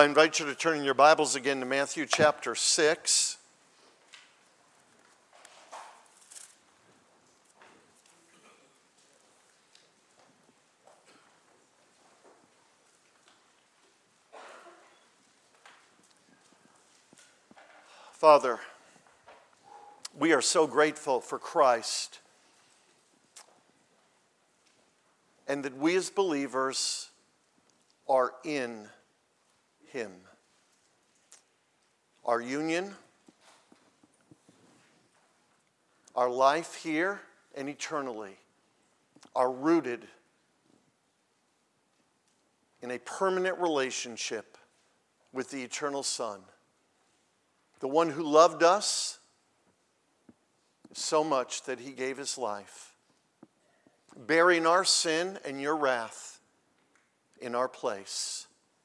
I invite you to turn in your Bibles again to Matthew chapter 6. Father, we are so grateful for Christ and that we as believers are in Him. Our union, our life here and eternally are rooted in a permanent relationship with the eternal Son, the one who loved us so much that He gave His life, bearing our sin and your wrath in our place.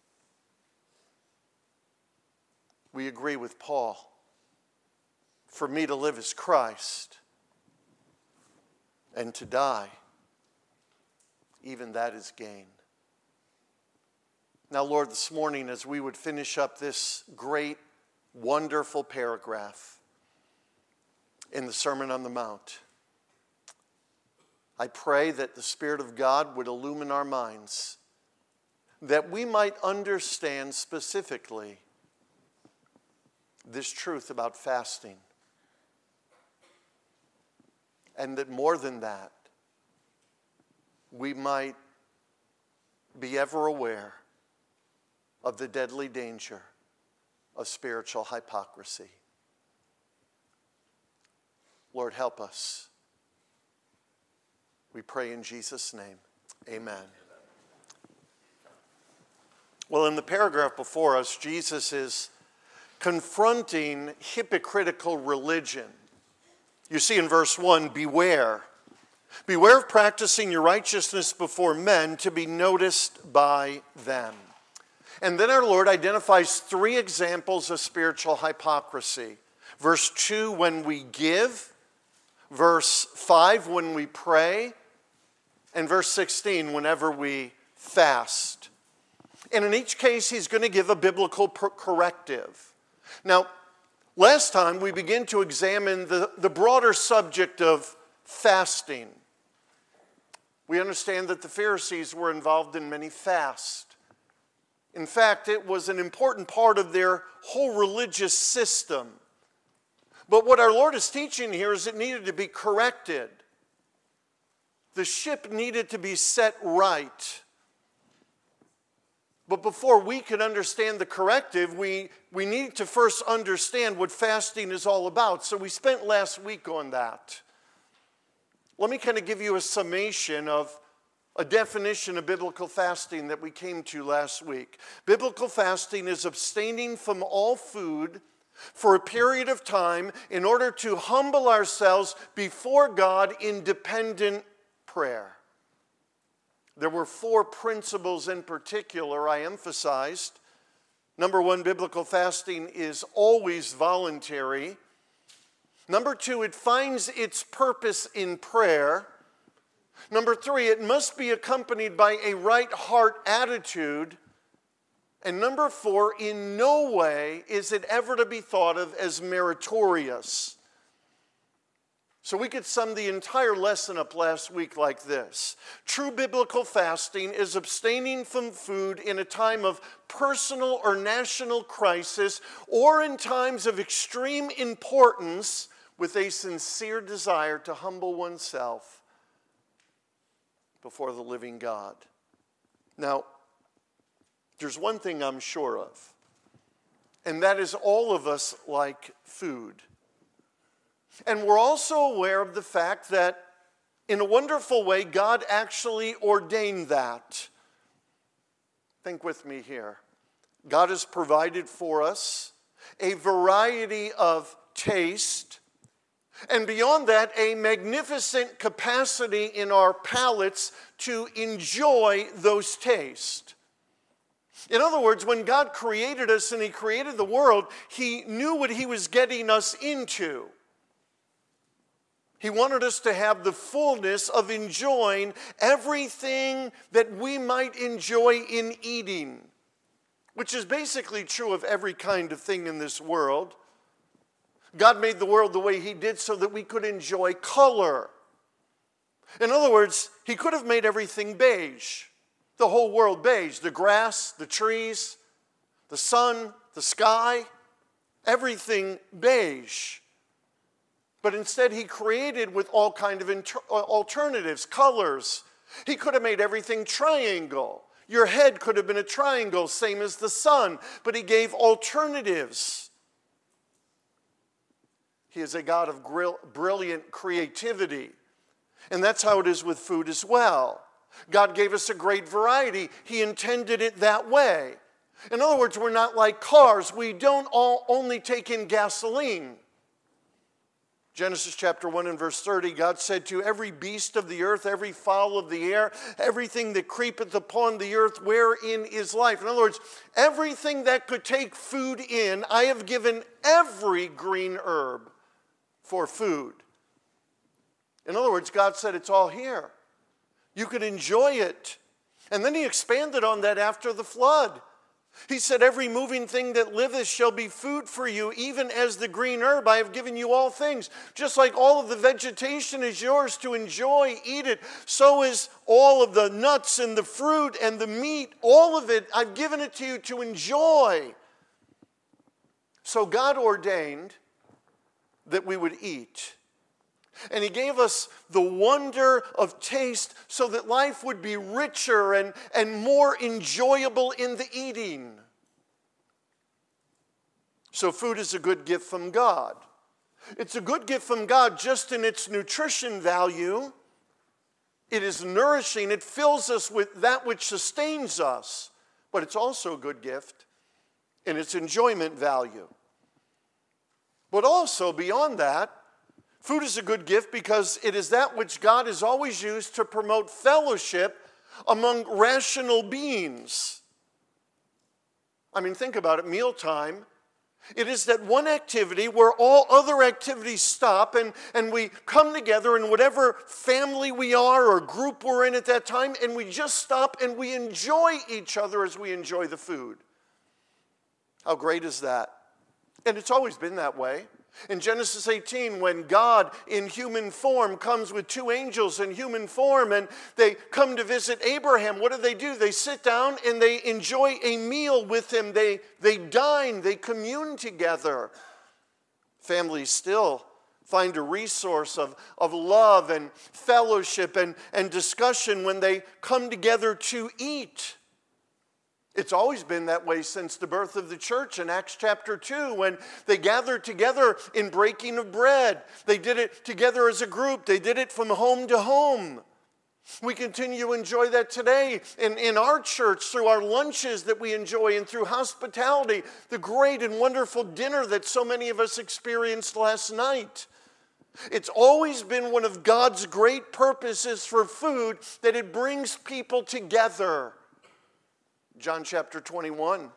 We agree with Paul. For me to live is Christ, and to die, even that is gain. Now, Lord, this morning as we would finish up this great, wonderful paragraph in the Sermon on the Mount, I pray that the Spirit of God would illumine our minds, that we might understand specifically this truth about fasting. And that more than that, we might be ever aware of the deadly danger of spiritual hypocrisy. Lord, help us. We pray in Jesus' name. Amen. Well, in the paragraph before us, Jesus is confronting hypocritical religion. You see in verse 1, beware. Beware of practicing your righteousness before men to be noticed by them. And then our Lord identifies three examples of spiritual hypocrisy. Verse 2, when we give. Verse 5, when we pray. And verse 16, whenever we fast. And in each case, He's going to give a biblical corrective. Now, last time we began to examine the broader subject of fasting. We understand that the Pharisees were involved in many fasts. In fact, it was an important part of their whole religious system. But what our Lord is teaching here is it needed to be corrected. The ship needed to be set right. But before we can understand the corrective, we need to first understand what fasting is all about. So we spent last week on that. Let me kind of give you a summation of a definition of biblical fasting that we came to last week. Biblical fasting is abstaining from all food for a period of time in order to humble ourselves before God in dependent prayer. There were four principles in particular I emphasized. Number one, biblical fasting is always voluntary. Number two, it finds its purpose in prayer. Number three, it must be accompanied by a right heart attitude. And number four, in no way is it ever to be thought of as meritorious. So we could sum the entire lesson up last week like this. True biblical fasting is abstaining from food in a time of personal or national crisis or in times of extreme importance with a sincere desire to humble oneself before the living God. Now, there's one thing I'm sure of, and that is all of us like food. And we're also aware of the fact that in a wonderful way, God actually ordained that. Think with me here. God has provided for us a variety of taste, and beyond that, a magnificent capacity in our palates to enjoy those tastes. In other words, when God created us and He created the world, He knew what He was getting us into. He wanted us to have the fullness of enjoying everything that we might enjoy in eating. which is basically true of every kind of thing in this world. God made the world the way he did so that we could enjoy color. In other words, he could have made everything beige, the whole world beige, the grass, the trees, the sun, the sky, everything beige. But instead he created with all kind of alternatives, colors. He could have made everything triangle. Your head could have been a triangle, same as the sun, but he gave alternatives. He is a God of brilliant creativity. And that's how it is with food as well. God gave us a great variety. He intended it that way. In other words, we're not like cars. We don't only take in gasoline. Genesis chapter 1 and verse 30, God said to every beast of the earth, every fowl of the air, everything that creepeth upon the earth, wherein is life. In other words, everything that could take food in, I have given every green herb for food. In other words, God said it's all here. You could enjoy it. And then he expanded on that after the flood. He said, every moving thing that liveth shall be food for you, even as the green herb. I have given you all things. Just like all of the vegetation is yours to enjoy, eat it, so is all of the nuts and the fruit and the meat, all of it, I've given it to you to enjoy. So God ordained that we would eat. And he gave us the wonder of taste so that life would be richer and more enjoyable in the eating. So food is a good gift from God. It's a good gift from God just in its nutrition value. It is nourishing. It fills us with that which sustains us. But it's also a good gift in its enjoyment value. But also beyond that, food is a good gift because it is that which God has always used to promote fellowship among rational beings. I mean, think about it, mealtime. It is that one activity where all other activities stop and we come together in whatever family we are or group we're in at that time, and we just stop and we enjoy each other as we enjoy the food. How great is that? And it's always been that way. In Genesis 18, when God in human form comes with two angels in human form and they come to visit Abraham, what do? They sit down and they enjoy a meal with him. They dine, they commune together. Families still find a resource of love and fellowship and discussion when they come together to eat. It's always been that way since the birth of the church in Acts chapter 2 when they gathered together in breaking of bread. They did it together as a group. They did it from home to home. We continue to enjoy that today in our church through our lunches that we enjoy and through hospitality, the great and wonderful dinner that so many of us experienced last night. It's always been one of God's great purposes for food that it brings people together. John chapter 21,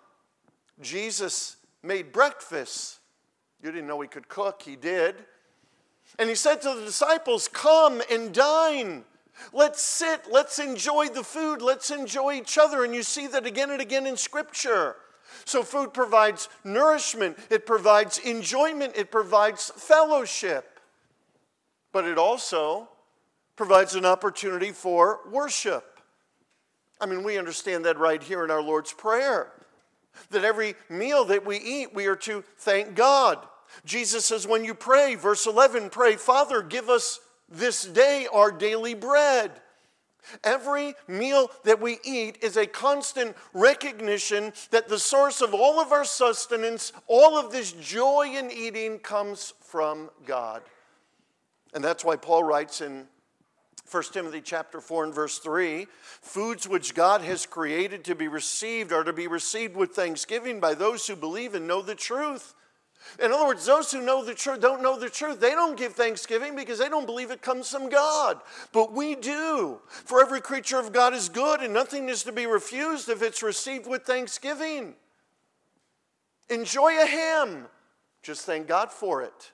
Jesus made breakfast. You didn't know he could cook, he did. And he said to the disciples, come and dine. Let's sit, let's enjoy the food, let's enjoy each other. And you see that again and again in Scripture. So food provides nourishment, it provides enjoyment, it provides fellowship. But it also provides an opportunity for worship. I mean, we understand that right here in our Lord's Prayer. That every meal that we eat, we are to thank God. Jesus says, when you pray, verse 11, pray, Father, give us this day our daily bread. Every meal that we eat is a constant recognition that the source of all of our sustenance, all of this joy in eating comes from God. And that's why Paul writes in 1 Timothy chapter 4 and verse 3, foods which God has created to be received are to be received with thanksgiving by those who believe and know the truth. In other words, those who know the truth don't know the truth. They don't give thanksgiving because they don't believe it comes from God. But we do. For every creature of God is good and nothing is to be refused if it's received with thanksgiving. Enjoy a ham. Just thank God for it.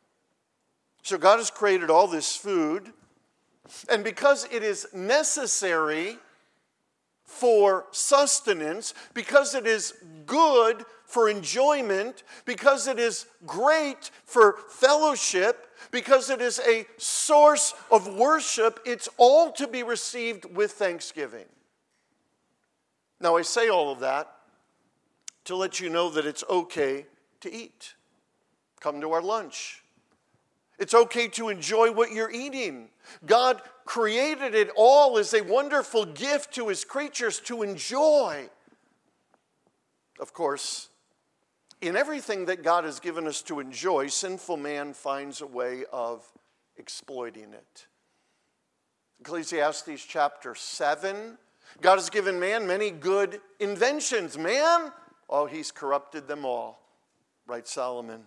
So God has created all this food. And because it is necessary for sustenance, because it is good for enjoyment, because it is great for fellowship, because it is a source of worship, it's all to be received with thanksgiving. Now, I say all of that to let you know that it's okay to eat. Come to our lunch. It's okay to enjoy what you're eating. God created it all as a wonderful gift to his creatures to enjoy. Of course, in everything that God has given us to enjoy, sinful man finds a way of exploiting it. Ecclesiastes chapter 7, God has given man many good inventions. Man, oh, he's corrupted them all, writes Solomon.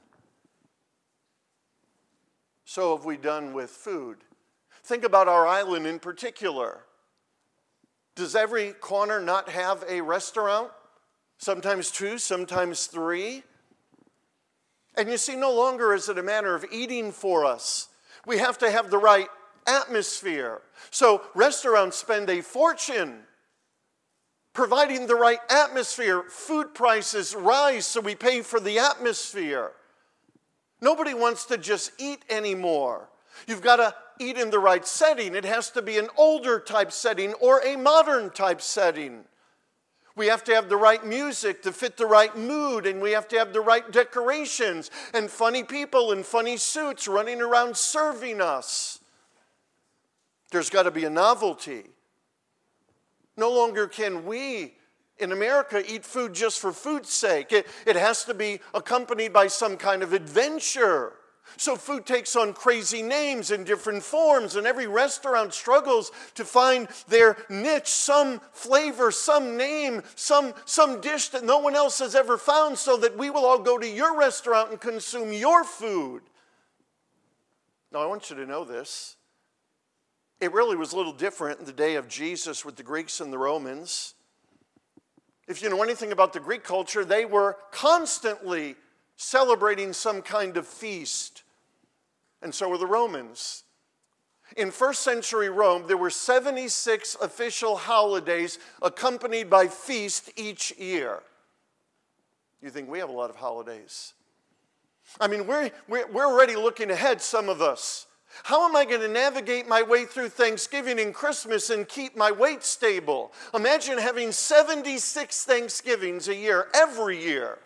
So have we done with food. Think about our island in particular. Does every corner not have a restaurant? Sometimes 2, sometimes 3. And you see, no longer is it a matter of eating for us. We have to have the right atmosphere. So restaurants spend a fortune providing the right atmosphere. Food prices rise, so we pay for the atmosphere. Nobody wants to just eat anymore. You've got to eat in the right setting. It has to be an older type setting or a modern type setting. We have to have the right music to fit the right mood, and we have to have the right decorations and funny people in funny suits running around serving us. There's got to be a novelty. No longer can we in America eat food just for food's sake. It has to be accompanied by some kind of adventure. So food takes on crazy names and different forms, and every restaurant struggles to find their niche, some flavor, some name, some dish that no one else has ever found, so that we will all go to your restaurant and consume your food. Now, I want you to know this. It really was a little different in the day of Jesus with the Greeks and the Romans. If you know anything about the Greek culture, they were constantly celebrating some kind of feast. And so were the Romans. In first century Rome, there were 76 official holidays accompanied by feast each year. You think we have a lot of holidays? I mean, we're already looking ahead, some of us. How am I going to navigate my way through Thanksgiving and Christmas and keep my weight stable? Imagine having 76 Thanksgivings a year, every year.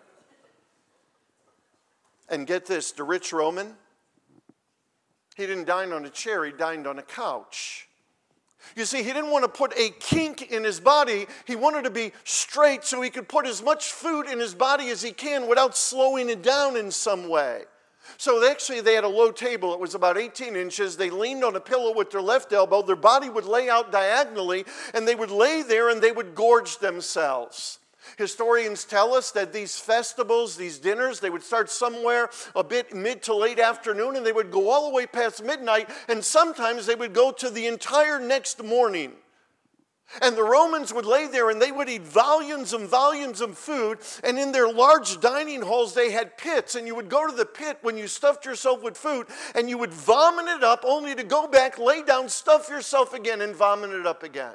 And get this, the rich Roman, he didn't dine on a chair, he dined on a couch. You see, he didn't want to put a kink in his body. He wanted to be straight so he could put as much food in his body as he can without slowing it down in some way. So they had a low table. It was about 18 inches. They leaned on a pillow with their left elbow. Their body would lay out diagonally, and they would lay there and they would gorge themselves. Historians tell us that these festivals, these dinners, they would start somewhere a bit mid to late afternoon, and they would go all the way past midnight, and sometimes they would go to the entire next morning. And the Romans would lay there and they would eat volumes and volumes of food. And in their large dining halls, they had pits. And you would go to the pit when you stuffed yourself with food, and you would vomit it up only to go back, lay down, stuff yourself again, and vomit it up again.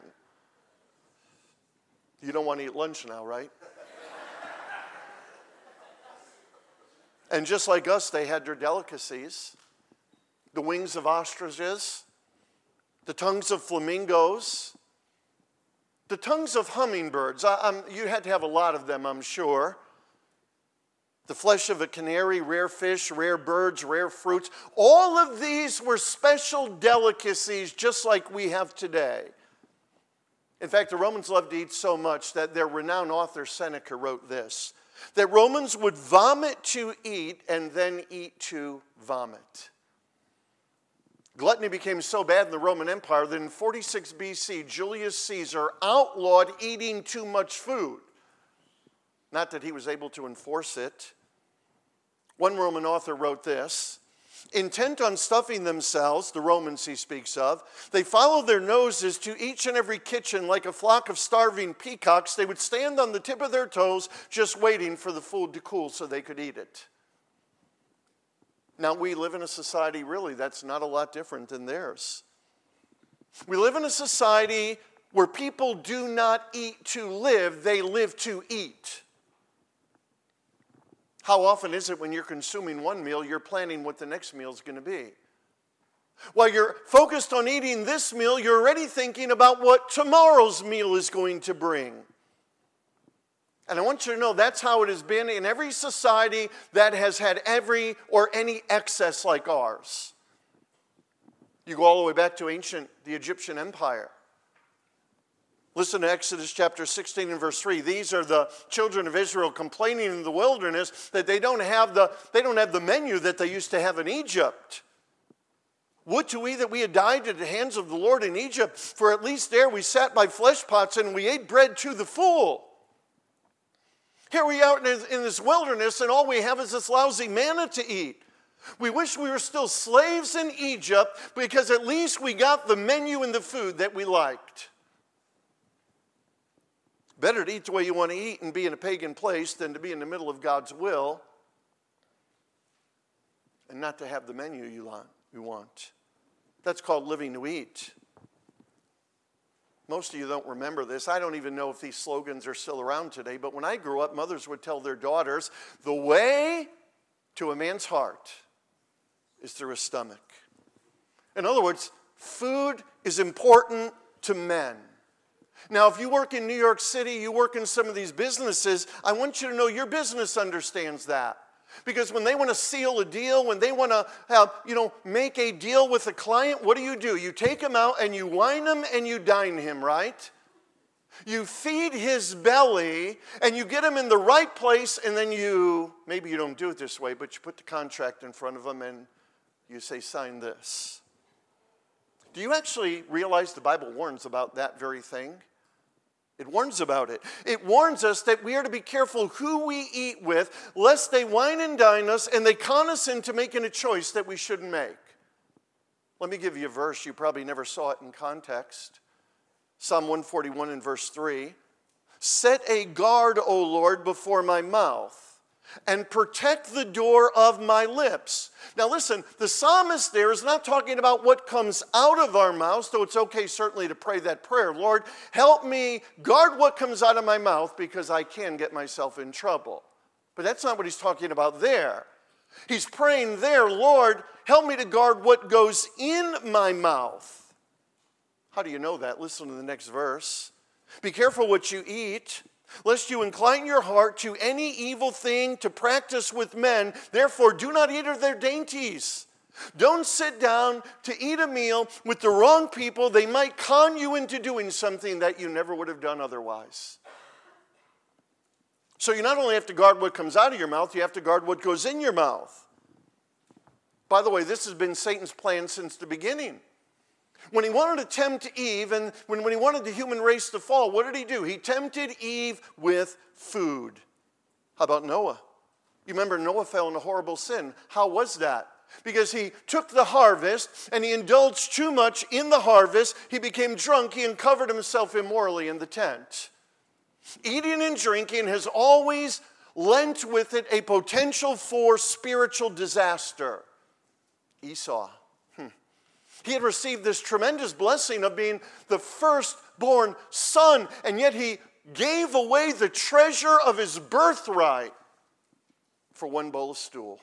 You don't want to eat lunch now, right? And just like us, they had their delicacies. The wings of ostriches, the tongues of flamingos, the tongues of hummingbirds. You had to have a lot of them, I'm sure. The flesh of a canary, rare fish, rare birds, rare fruits. All of these were special delicacies just like we have today. In fact, the Romans loved to eat so much that their renowned author Seneca wrote this, that Romans would vomit to eat and then eat to vomit. Gluttony became so bad in the Roman Empire that in 46 BC, Julius Caesar outlawed eating too much food. Not that he was able to enforce it. One Roman author wrote this, intent on stuffing themselves, the Romans he speaks of, they followed their noses to each and every kitchen like a flock of starving peacocks. They would stand on the tip of their toes just waiting for the food to cool so they could eat it. Now, we live in a society, really, that's not a lot different than theirs. We live in a society where people do not eat to live, they live to eat. How often is it when you're consuming one meal, you're planning what the next meal is going to be? While you're focused on eating this meal, you're already thinking about what tomorrow's meal is going to bring. And I want you to know that's how it has been in every society that has had every or any excess like ours. You go all the way back to the Egyptian Empire. Listen to Exodus chapter 16 and verse 3. These are the children of Israel complaining in the wilderness that they don't have the menu that they used to have in Egypt. Would to we that we had died at the hands of the Lord in Egypt, for at least there we sat by flesh pots and we ate bread to the full. Here we are in this wilderness and all we have is this lousy manna to eat. We wish we were still slaves in Egypt because at least we got the menu and the food that we liked. Better to eat the way you want to eat and be in a pagan place than to be in the middle of God's will and not to have the menu you want. That's called living to eat. Most of you don't remember this. I don't even know if these slogans are still around today, but when I grew up, mothers would tell their daughters, the way to a man's heart is through his stomach. In other words, food is important to men. Now, if you work in New York City, you work in some of these businesses, I want you to know your business understands that. Because when they want to seal a deal, when they want to make a deal with a client, what do? You take him out and you wine him and you dine him, right? You feed his belly and you get him in the right place and then maybe you don't do it this way, but you put the contract in front of him and you say, sign this. Do you actually realize the Bible warns about that very thing? It warns about it. It warns us that we are to be careful who we eat with, lest they wine and dine us and they con us into making a choice that we shouldn't make. Let me give you a verse. You probably never saw it in context. Psalm 141 and verse 3. Set a guard, O Lord, before my mouth, and protect the door of my lips. Now listen, the psalmist there is not talking about what comes out of our mouths, though it's okay certainly to pray that prayer. Lord, help me guard what comes out of my mouth because I can get myself in trouble. But that's not what he's talking about there. He's praying there, Lord, help me to guard what goes in my mouth. How do you know that? Listen to the next verse. Be careful what you eat, lest you incline your heart to any evil thing to practice with men. Therefore, do not eat of their dainties. Don't sit down to eat a meal with the wrong people. They might con you into doing something that you never would have done otherwise. So you not only have to guard what comes out of your mouth, you have to guard what goes in your mouth. By the way, this has been Satan's plan since the beginning. When he wanted to tempt Eve and when he wanted the human race to fall, what did he do? He tempted Eve with food. How about Noah? You remember Noah fell in a horrible sin. How was that? Because he took the harvest and he indulged too much in the harvest. He became drunk. He uncovered himself immorally in the tent. Eating and drinking has always lent with it a potential for spiritual disaster. Esau. He had received this tremendous blessing of being the firstborn son, and yet he gave away the treasure of his birthright for one bowl of stool.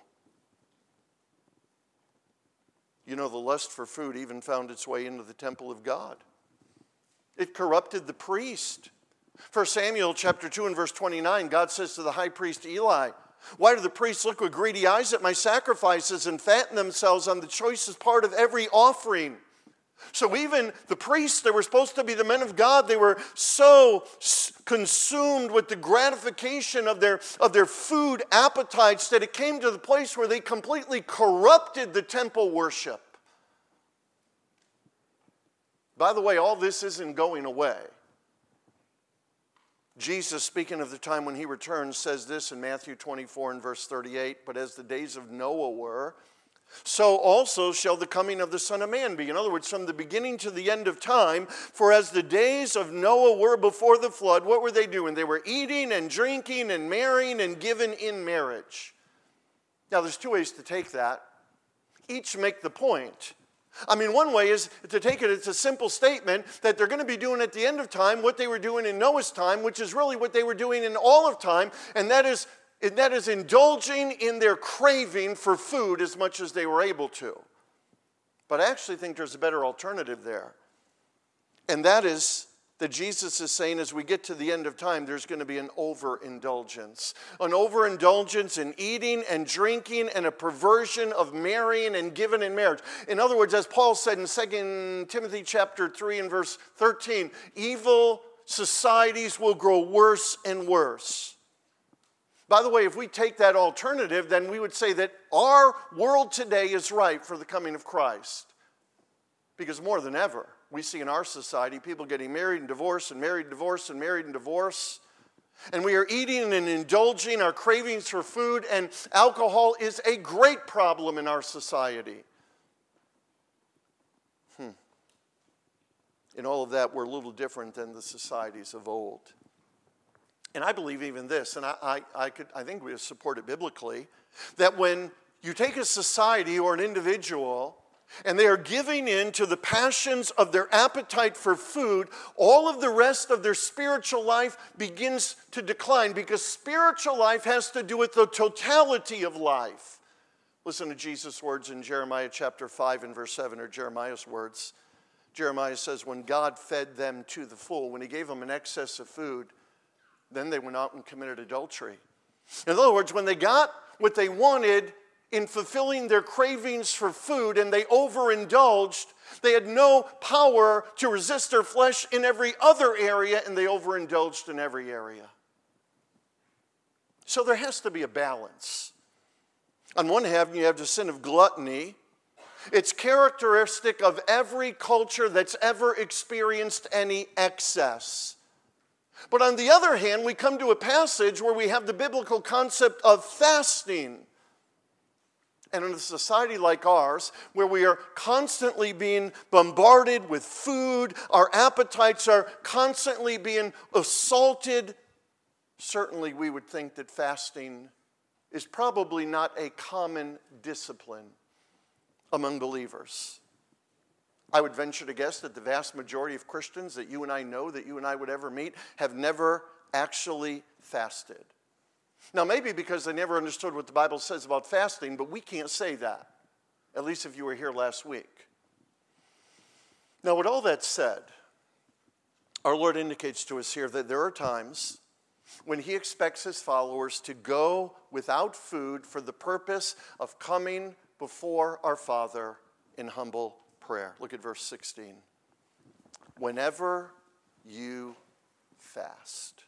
You know, the lust for food even found its way into the temple of God. It corrupted the priest. 1 Samuel chapter 2 and verse 29, God says to the high priest Eli, why do the priests look with greedy eyes at my sacrifices and fatten themselves on the choicest part of every offering? So even the priests that were supposed to be the men of God, they were so consumed with the gratification of their food appetites that it came to the place where they completely corrupted the temple worship. By the way, all this isn't going away. Jesus, speaking of the time when he returns, says this in Matthew 24 and verse 38, but as the days of Noah were, so also shall the coming of the Son of Man be. In other words, from the beginning to the end of time, for as the days of Noah were before the flood, what were they doing? They were eating and drinking and marrying and giving in marriage. Now, there's two ways to take that. Each make the point. I mean, one way is to take it, it's a simple statement that they're going to be doing at the end of time what they were doing in Noah's time, which is really what they were doing in all of time, and that is indulging in their craving for food as much as they were able to. But I actually think there's a better alternative there. And that is that Jesus is saying as we get to the end of time, there's going to be an overindulgence. An overindulgence in eating and drinking and a perversion of marrying and giving in marriage. In other words, as Paul said in 2 Timothy chapter 3 and verse 13, evil societies will grow worse and worse. By the way, if we take that alternative, then we would say that our world today is ripe for the coming of Christ. Because more than ever, we see in our society people getting married and divorced and married and divorced and married and divorced. And we are eating and indulging our cravings for food, and alcohol is a great problem in our society. In all of that, we're a little different than the societies of old. And I believe even this, and I think we support it biblically, that when you take a society or an individual and they are giving in to the passions of their appetite for food, all of the rest of their spiritual life begins to decline, because spiritual life has to do with the totality of life. Listen to Jesus' words in Jeremiah chapter 5 and verse 7, or Jeremiah's words. Jeremiah says, when God fed them to the full, when he gave them an excess of food, then they went out and committed adultery. In other words, when they got what they wanted in fulfilling their cravings for food and they overindulged, they had no power to resist their flesh in every other area, and they overindulged in every area. So there has to be a balance. On one hand, you have the sin of gluttony. It's characteristic of every culture that's ever experienced any excess. But on the other hand, we come to a passage where we have the biblical concept of fasting. And in a society like ours, where we are constantly being bombarded with food, our appetites are constantly being assaulted, certainly we would think that fasting is probably not a common discipline among believers. I would venture to guess that the vast majority of Christians that you and I know, that you and I would ever meet, have never actually fasted. Now, maybe because they never understood what the Bible says about fasting, but we can't say that, at least if you were here last week. Now, with all that said, our Lord indicates to us here that there are times when he expects his followers to go without food for the purpose of coming before our Father in humble prayer. Look at verse 16. Whenever you fast.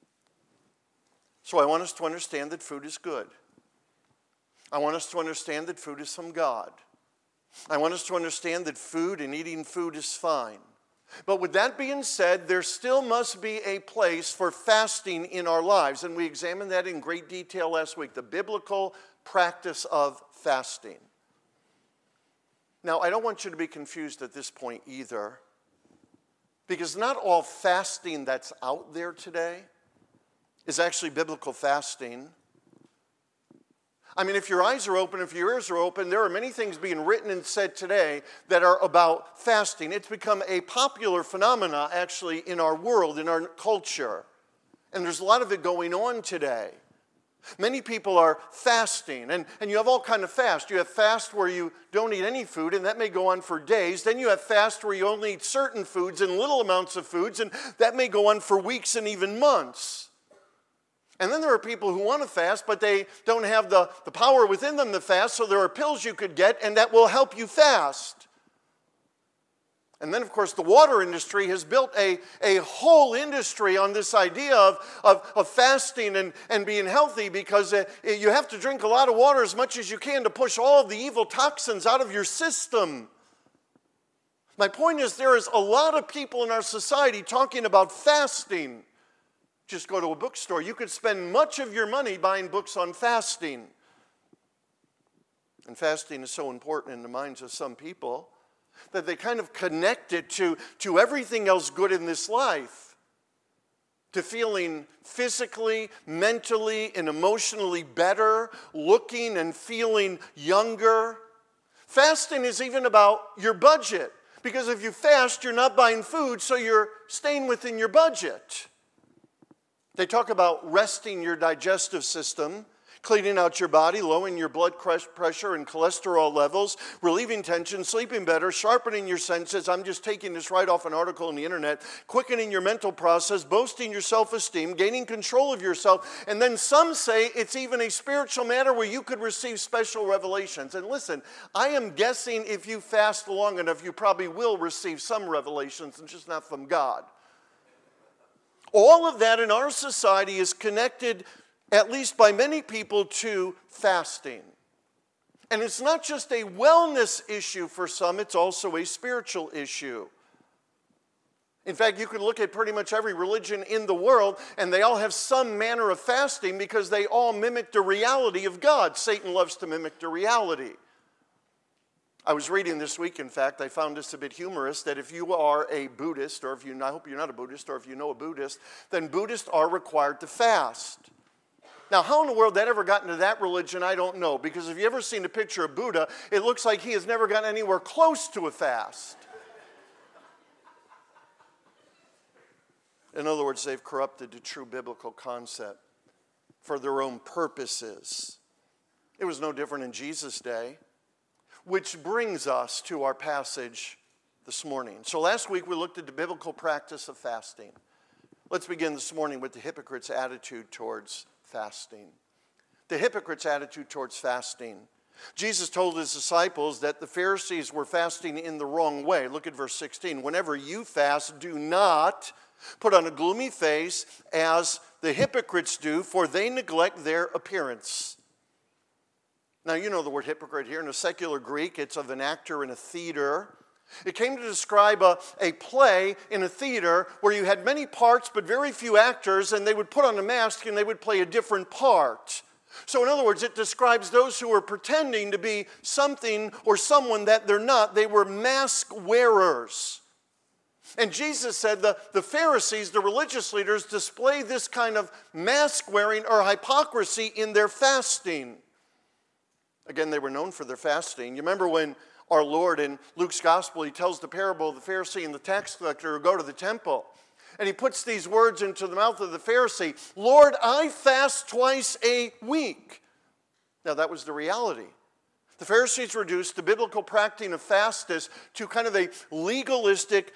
So I want us to understand that food is good. I want us to understand that food is from God. I want us to understand that food and eating food is fine. But with that being said, there still must be a place for fasting in our lives. And we examined that in great detail last week, the biblical practice of fasting. Now, I don't want you to be confused at this point either, because not all fasting that's out there today is actually biblical fasting. I mean, if your eyes are open, if your ears are open, there are many things being written and said today that are about fasting. It's become a popular phenomena, actually, in our world, in our culture. And there's a lot of it going on today. Many people are fasting, and you have all kinds of fast. You have fast where you don't eat any food, and that may go on for days. Then you have fast where you only eat certain foods and little amounts of foods, and that may go on for weeks and even months. And then there are people who want to fast, but they don't have the power within them to fast, so there are pills you could get, and that will help you fast. And then, of course, the water industry has built a whole industry on this idea of fasting and being healthy, because you have to drink a lot of water as much as you can to push all of the evil toxins out of your system. My point is, there is a lot of people in our society talking about fasting. Just go to a bookstore. You could spend much of your money buying books on fasting. And fasting is so important in the minds of some people that they kind of connect it to everything else good in this life. To feeling physically, mentally, and emotionally better, looking and feeling younger, Fasting is even about your budget. Because if you fast, you're not buying food, so you're staying within your budget. They talk about resting your digestive system, cleaning out your body, lowering your blood pressure and cholesterol levels, relieving tension, sleeping better, sharpening your senses. I'm just taking this right off an article on the internet. Quickening your mental process, boasting your self-esteem, gaining control of yourself. And then some say it's even a spiritual matter where you could receive special revelations. And listen, I am guessing if you fast long enough, you probably will receive some revelations, and just not from God. All of that in our society is connected, at least by many people, to fasting. And it's not just a wellness issue for some, it's also a spiritual issue. In fact, you can look at pretty much every religion in the world, and they all have some manner of fasting because they all mimic the reality of God. Satan loves to mimic the reality. I was reading this week, in fact, I found this a bit humorous, that if you are a Buddhist, or I hope you're not a Buddhist, or if you know a Buddhist, then Buddhists are required to fast. Now, how in the world that ever got into that religion, I don't know. Because if you've ever seen a picture of Buddha, it looks like he has never gotten anywhere close to a fast. In other words, they've corrupted the true biblical concept for their own purposes. It was no different in Jesus' day. Which brings us to our passage this morning. So last week we looked at the biblical practice of fasting. Let's begin this morning with the hypocrite's attitude towards fasting. The hypocrite's attitude towards fasting. Jesus told his disciples that the Pharisees were fasting in the wrong way. Look at verse 16. Whenever you fast, do not put on a gloomy face as the hypocrites do, for they neglect their appearance. Now, you know the word hypocrite here. In a secular Greek, it's of an actor in a theater. It came to describe a play in a theater where you had many parts but very few actors, and they would put on a mask and they would play a different part. So in other words, it describes those who were pretending to be something or someone that they're not. They were mask wearers. And Jesus said the Pharisees, the religious leaders, display this kind of mask wearing or hypocrisy in their fasting. Again, they were known for their fasting. You remember when our Lord in Luke's gospel, he tells the parable of the Pharisee and the tax collector who go to the temple. And he puts these words into the mouth of the Pharisee, Lord, I fast twice a week. Now that was the reality. The Pharisees reduced the biblical practice of fasting to kind of a legalistic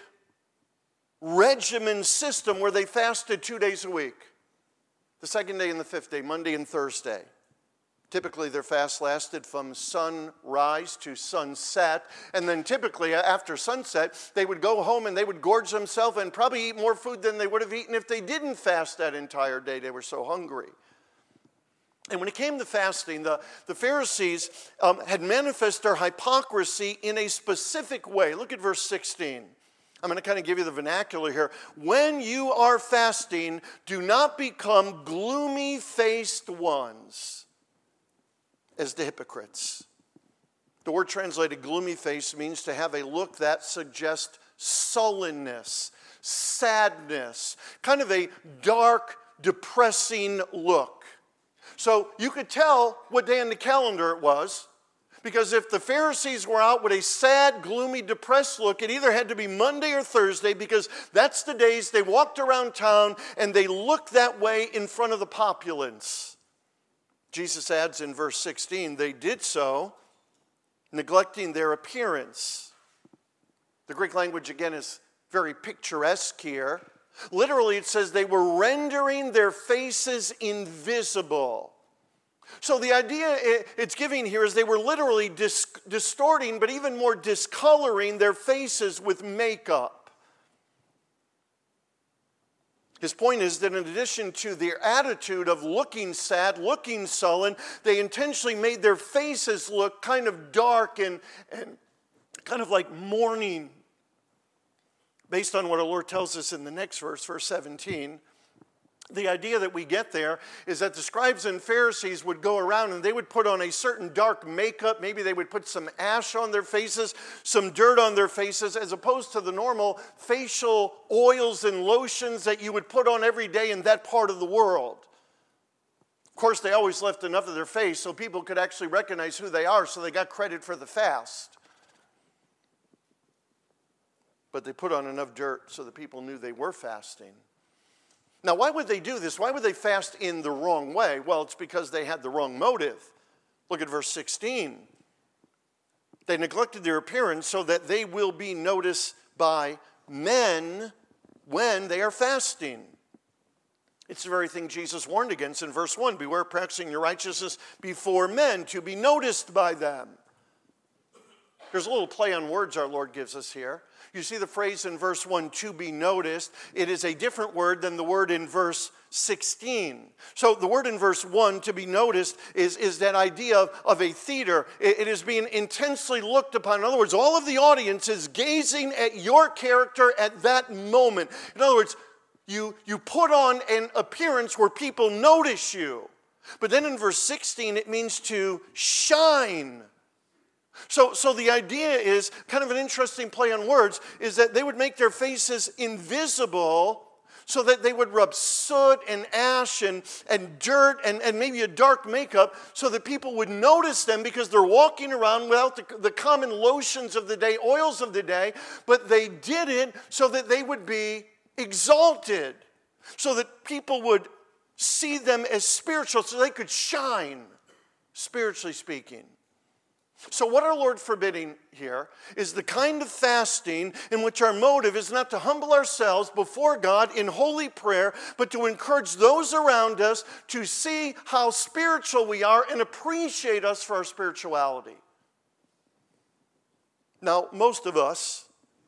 regimen system where they fasted 2 days a week. The second day and the fifth day, Monday and Thursday. Typically, their fast lasted from sunrise to sunset. And then typically, after sunset, they would go home and they would gorge themselves and probably eat more food than they would have eaten if they didn't fast that entire day. They were so hungry. And when it came to fasting, the Pharisees had manifested their hypocrisy in a specific way. Look at verse 16. I'm going to kind of give you the vernacular here. When you are fasting, do not become gloomy-faced ones, as the hypocrites. The word translated gloomy face means to have a look that suggests sullenness, sadness, kind of a dark, depressing look. So you could tell what day on the calendar it was, because if the Pharisees were out with a sad, gloomy, depressed look, it either had to be Monday or Thursday, because that's the days they walked around town and they looked that way in front of the populace. Jesus adds in verse 16, they did so, neglecting their appearance. The Greek language, again, is very picturesque here. Literally, it says they were rendering their faces invisible. So the idea it's giving here is they were literally distorting, but even more discoloring their faces with makeup. His point is that in addition to their attitude of looking sad, looking sullen, they intentionally made their faces look kind of dark and kind of like mourning. Based on what our Lord tells us in the next verse, verse 17, the idea that we get there is that the scribes and Pharisees would go around and they would put on a certain dark makeup. Maybe they would put some ash on their faces, some dirt on their faces, as opposed to the normal facial oils and lotions that you would put on every day in that part of the world. Of course, they always left enough of their face so people could actually recognize who they are, so they got credit for the fast. But they put on enough dirt so that people knew they were fasting. Now, why would they do this? Why would they fast in the wrong way? Well, it's because they had the wrong motive. Look at verse 16. They neglected their appearance so that they will be noticed by men when they are fasting. It's the very thing Jesus warned against in verse 1. Beware practicing your righteousness before men to be noticed by them. There's a little play on words our Lord gives us here. You see the phrase in verse 1, to be noticed. It is a different word than the word in verse 16. So the word in verse 1, to be noticed, is that idea of a theater. It is being intensely looked upon. In other words, all of the audience is gazing at your character at that moment. In other words, you put on an appearance where people notice you. But then in verse 16, it means to shine. So the idea is, kind of an interesting play on words, is that they would make their faces invisible so that they would rub soot and ash and dirt and maybe a dark makeup so that people would notice them because they're walking around without the common lotions of the day, oils of the day, but they did it so that they would be exalted, so that people would see them as spiritual, so they could shine, spiritually speaking. So what our Lord forbidding here is the kind of fasting in which our motive is not to humble ourselves before God in holy prayer, but to encourage those around us to see how spiritual we are and appreciate us for our spirituality. Now, most of us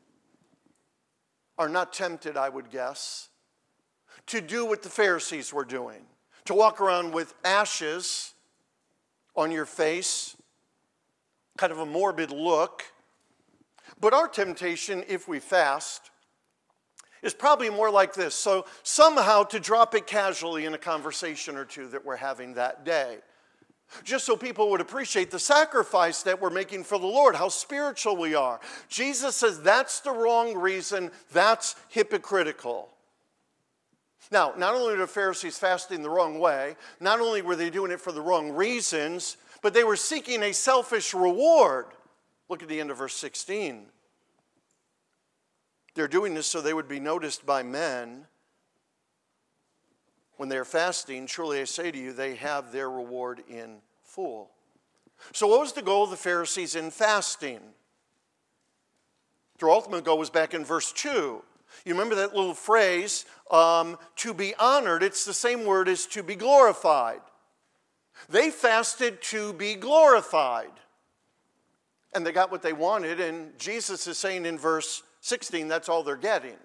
are not tempted, I would guess, to do what the Pharisees were doing, to walk around with ashes on your face, kind of a morbid look. But our temptation, if we fast, is probably more like this. So somehow to drop it casually in a conversation or two that we're having that day, just so people would appreciate the sacrifice that we're making for the Lord, how spiritual we are. Jesus says that's the wrong reason, that's hypocritical. Now, not only were the Pharisees fasting the wrong way, not only were they doing it for the wrong reasons, but they were seeking a selfish reward. Look at the end of verse 16. They're doing this so they would be noticed by men. When they are fasting, truly I say to you, they have their reward in full. So what was the goal of the Pharisees in fasting? Their ultimate goal was back in verse 2. You remember that little phrase, to be honored? It's the same word as to be glorified. They fasted to be glorified. And they got what they wanted, and Jesus is saying in verse 16, that's all they're getting.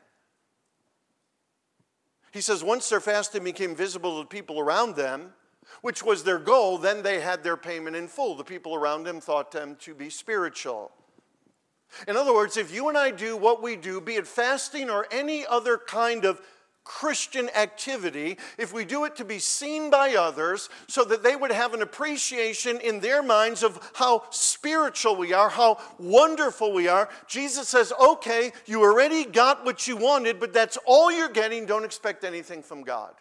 He says once their fasting became visible to the people around them, which was their goal, then they had their payment in full. The people around them thought them to be spiritual. In other words, if you and I do what we do, be it fasting or any other kind of Christian activity, if we do it to be seen by others so that they would have an appreciation in their minds of how spiritual we are, how wonderful we are, Jesus says, okay, you already got what you wanted, but that's all you're getting. Don't expect anything from God.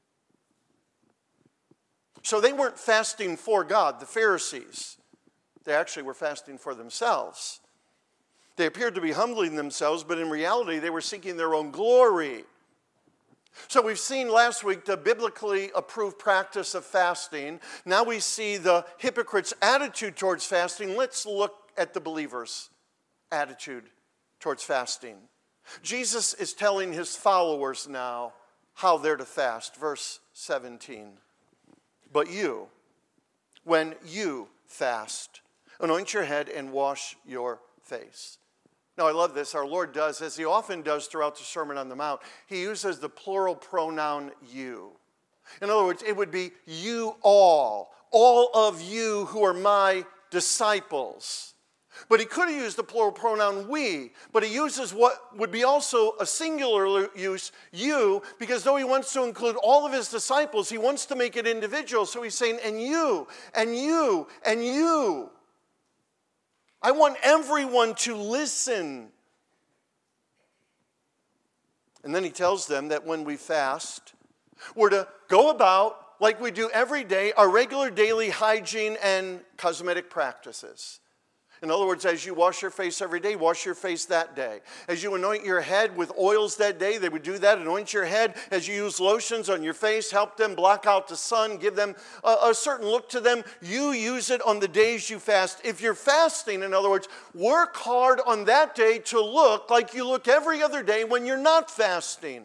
So they weren't fasting for God, the Pharisees. They actually were fasting for themselves. They appeared to be humbling themselves, but in reality, they were seeking their own glory. So we've seen last week the biblically approved practice of fasting. Now we see the hypocrite's attitude towards fasting. Let's look at the believer's attitude towards fasting. Jesus is telling his followers now how they're to fast. Verse 17. But you, when you fast, anoint your head and wash your face. Now, I love this. Our Lord does, as he often does throughout the Sermon on the Mount, he uses the plural pronoun you. In other words, it would be you all of you who are my disciples. But he could have used the plural pronoun we, but he uses what would be also a singular use, you, because though he wants to include all of his disciples, he wants to make it individual. So he's saying, and you, and you, and you. I want everyone to listen. And then he tells them that when we fast, we're to go about like we do every day, our regular daily hygiene and cosmetic practices. In other words, as you wash your face every day, wash your face that day. As you anoint your head with oils that day, they would do that, anoint your head. As you use lotions on your face, help them block out the sun, give them a certain look to them. You use it on the days you fast. If you're fasting, in other words, work hard on that day to look like you look every other day when you're not fasting.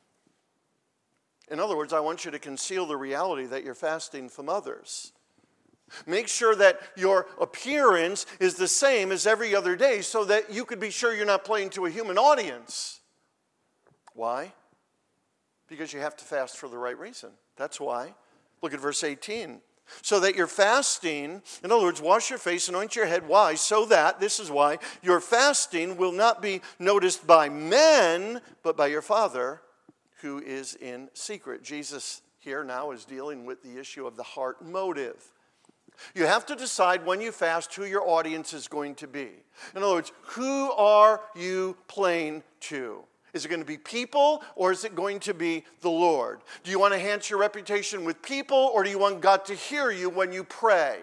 In other words, I want you to conceal the reality that you're fasting from others. Make sure that your appearance is the same as every other day so that you could be sure you're not playing to a human audience. Why? Because you have to fast for the right reason. That's why. Look at verse 18. So that your fasting, in other words, wash your face, anoint your head. Why? So that, this is why, your fasting will not be noticed by men, but by your Father who is in secret. Jesus here now is dealing with the issue of the heart motive. You have to decide when you fast who your audience is going to be. In other words, who are you playing to? Is it going to be people or is it going to be the Lord? Do you want to enhance your reputation with people or do you want God to hear you when you pray?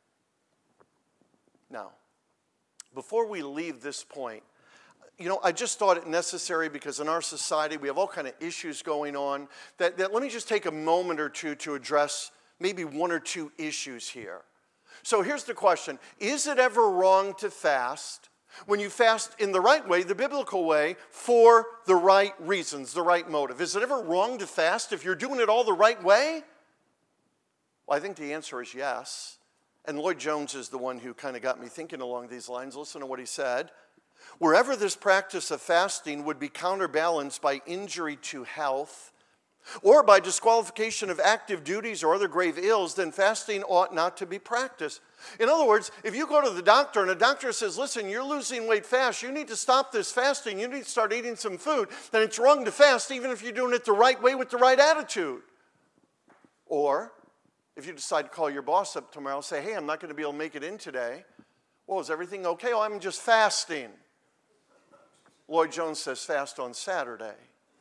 Now, before we leave this point, I just thought it necessary because in our society we have all kind of issues going on that let me just take a moment or two to address maybe one or two issues here. So here's the question. Is it ever wrong to fast when you fast in the right way, the biblical way, for the right reasons, the right motive? Is it ever wrong to fast if you're doing it all the right way? Well, I think the answer is yes. And Lloyd Jones is the one who kind of got me thinking along these lines. Listen to what he said. Wherever this practice of fasting would be counterbalanced by injury to health, or by disqualification of active duties or other grave ills, then fasting ought not to be practiced. In other words, if you go to the doctor and a doctor says, listen, you're losing weight fast, you need to stop this fasting, you need to start eating some food, then it's wrong to fast even if you're doing it the right way with the right attitude. Or if you decide to call your boss up tomorrow and say, hey, I'm not going to be able to make it in today. Well, is everything okay? Oh, I'm just fasting. Lloyd Jones says fast on Saturday.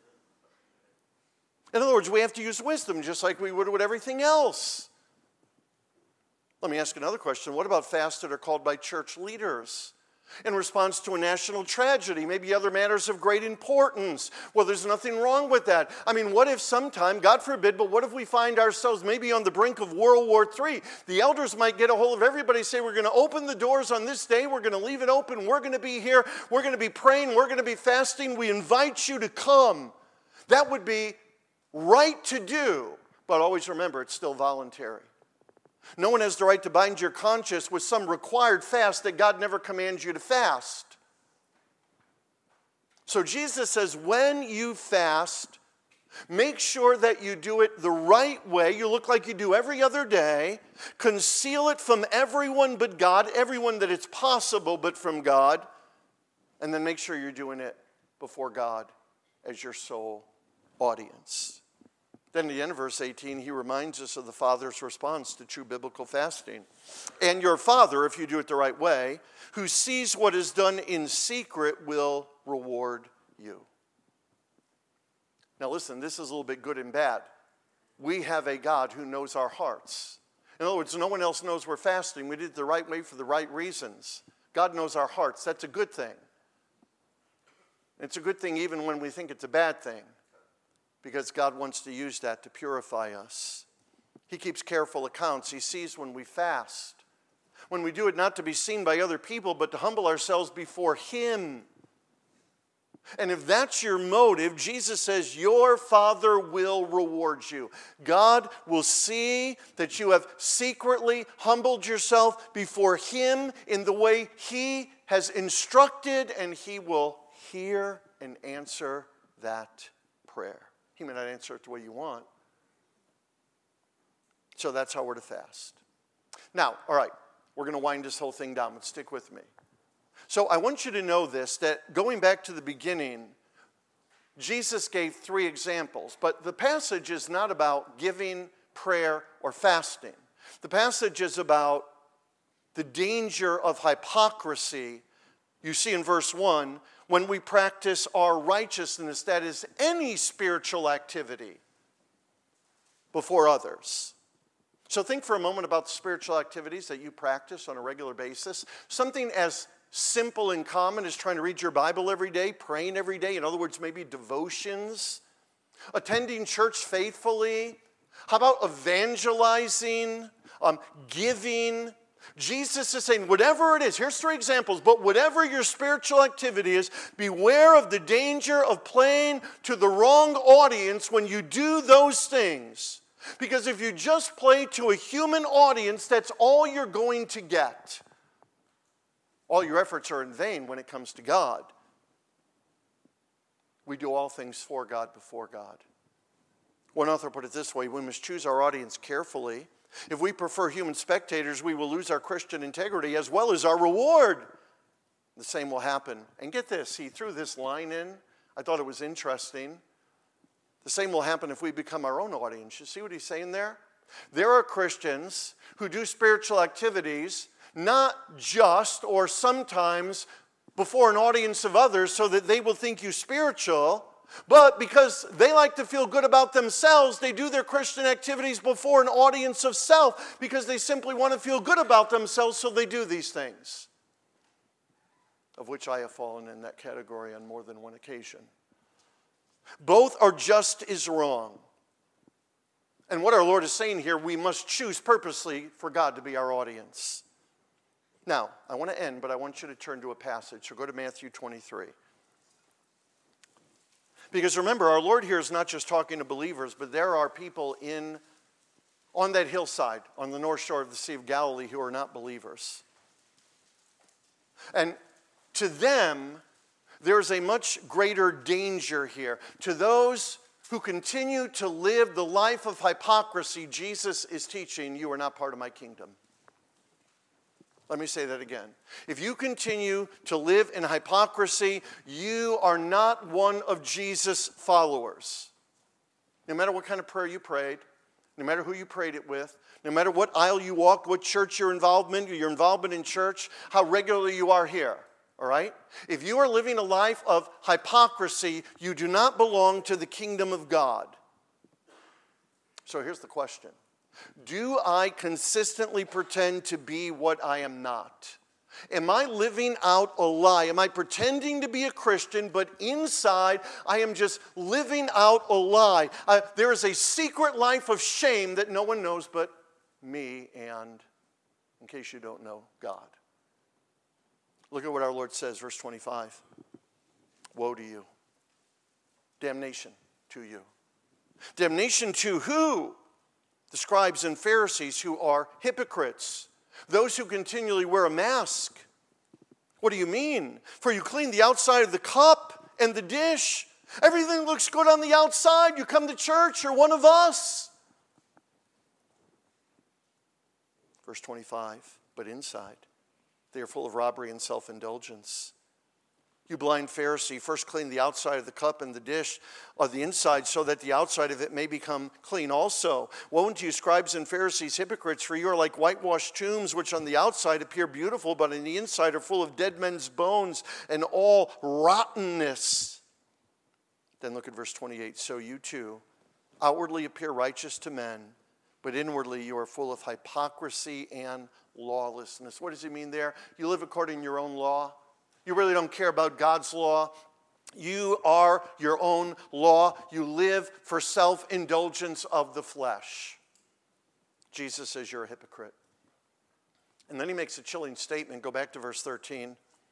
In other words, we have to use wisdom just like we would with everything else. Let me ask another question. What about fasts that are called by church leaders in response to a national tragedy, maybe other matters of great importance? Well, there's nothing wrong with that. I mean, what if sometime, God forbid, but what if we find ourselves maybe on the brink of World War III? The elders might get a hold of everybody, say, we're going to open the doors on this day, we're going to leave it open, we're going to be here, we're going to be praying, we're going to be fasting, we invite you to come. That would be right to do, but always remember, it's still voluntary. No one has the right to bind your conscience with some required fast that God never commands you to fast. So Jesus says, when you fast, make sure that you do it the right way. You look like you do every other day. Conceal it from everyone but God, everyone that it's possible but from God. And then make sure you're doing it before God as your sole audience. Then at the end of verse 18, he reminds us of the Father's response to true biblical fasting. And your Father, if you do it the right way, who sees what is done in secret, will reward you. Now listen, this is a little bit good and bad. We have a God who knows our hearts. In other words, no one else knows we're fasting. We did it the right way for the right reasons. God knows our hearts. That's a good thing. It's a good thing even when we think it's a bad thing, because God wants to use that to purify us. He keeps careful accounts. He sees when we fast. When we do it not to be seen by other people, but to humble ourselves before Him. And if that's your motive, Jesus says, your Father will reward you. God will see that you have secretly humbled yourself before Him in the way He has instructed, and He will hear and answer that prayer. He may not answer it the way you want. So that's how we're to fast. Now, all right, we're going to wind this whole thing down, but stick with me. So I want you to know this, that going back to the beginning, Jesus gave 3 examples, but the passage is not about giving, prayer, or fasting. The passage is about the danger of hypocrisy. You see in verse 1, when we practice our righteousness, that is any spiritual activity, before others. So think for a moment about the spiritual activities that you practice on a regular basis. Something as simple and common as trying to read your Bible every day, praying every day. In other words, maybe devotions. Attending church faithfully. How about evangelizing, giving? Jesus is saying, whatever it is, here's 3 examples, but whatever your spiritual activity is, beware of the danger of playing to the wrong audience when you do those things. Because if you just play to a human audience, that's all you're going to get. All your efforts are in vain when it comes to God. We do all things for God, before God. One author put it this way: we must choose our audience carefully. If we prefer human spectators, we will lose our Christian integrity as well as our reward. The same will happen. And get this, he threw this line in. I thought it was interesting. The same will happen if we become our own audience. You see what he's saying there? There are Christians who do spiritual activities not just or sometimes before an audience of others so that they will think you spiritual, but because they like to feel good about themselves, they do their Christian activities before an audience of self because they simply want to feel good about themselves, so they do these things, of which I have fallen in that category on more than one occasion. Both are just as wrong. And what our Lord is saying here, we must choose purposely for God to be our audience. Now, I want to end, but I want you to turn to a passage. So go to Matthew 23. Because remember, our Lord here is not just talking to believers, but there are people on that hillside on the north shore of the Sea of Galilee who are not believers. And to them, there's a much greater danger here. To those who continue to live the life of hypocrisy, Jesus is teaching, you are not part of my kingdom. Let me say that again. If you continue to live in hypocrisy, you are not one of Jesus' followers. No matter what kind of prayer you prayed, no matter who you prayed it with, no matter what aisle you walked, what church your involvement in church, how regularly you are here, all right? If you are living a life of hypocrisy, you do not belong to the kingdom of God. So here's the question. Do I consistently pretend to be what I am not? Am I living out a lie? Am I pretending to be a Christian, but inside I am just living out a lie? There is a secret life of shame that no one knows but me and, in case you don't know, God. Look at what our Lord says, verse 25. Woe to you. Damnation to you. Damnation to who? The scribes and Pharisees, who are hypocrites, those who continually wear a mask. What do you mean? For you clean the outside of the cup and the dish. Everything looks good on the outside. You come to church, you're one of us. Verse 25, but inside, they are full of robbery and self-indulgence. You blind Pharisee, first clean the outside of the cup and the dish of the inside so that the outside of it may become clean also. Woe unto you, scribes and Pharisees, hypocrites, for you are like whitewashed tombs, which on the outside appear beautiful, but on the inside are full of dead men's bones and all rottenness. Then look at verse 28. So you too outwardly appear righteous to men, but inwardly you are full of hypocrisy and lawlessness. What does he mean there? You live according to your own law. You really don't care about God's law. You are your own law. You live for self-indulgence of the flesh. Jesus says you're a hypocrite. And then he makes a chilling statement. Go back to verse 13.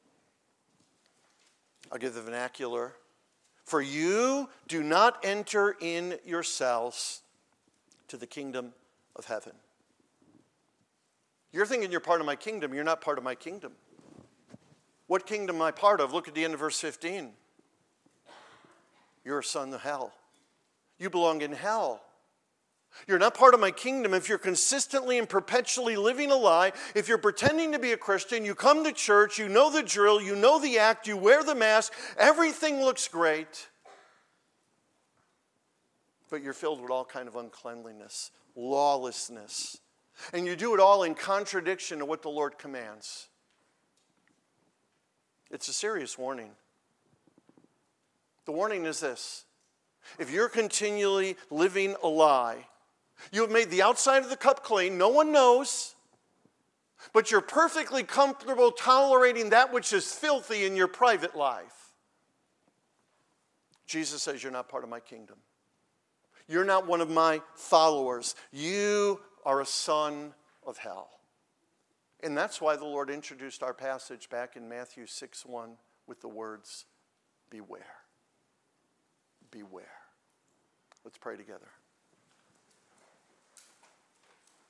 I'll give the vernacular. For you do not enter in yourselves to the kingdom of heaven. You're thinking you're part of my kingdom. You're not part of my kingdom. What kingdom am I part of? Look at the end of verse 15. You're a son of hell. You belong in hell. You're not part of my kingdom if you're consistently and perpetually living a lie. If you're pretending to be a Christian, you come to church, you know the drill, you know the act, you wear the mask, everything looks great. But you're filled with all kind of uncleanliness, lawlessness. And you do it all in contradiction to what the Lord commands. It's a serious warning. The warning is this. If you're continually living a lie, You have made the outside of the cup clean. No one knows. But you're perfectly comfortable tolerating that which is filthy in your private life. Jesus says, you're not part of my kingdom. You're not one of my followers. You are a son of hell. And that's why the Lord introduced our passage back in Matthew 6:1 with the words, beware. Beware. Let's pray together.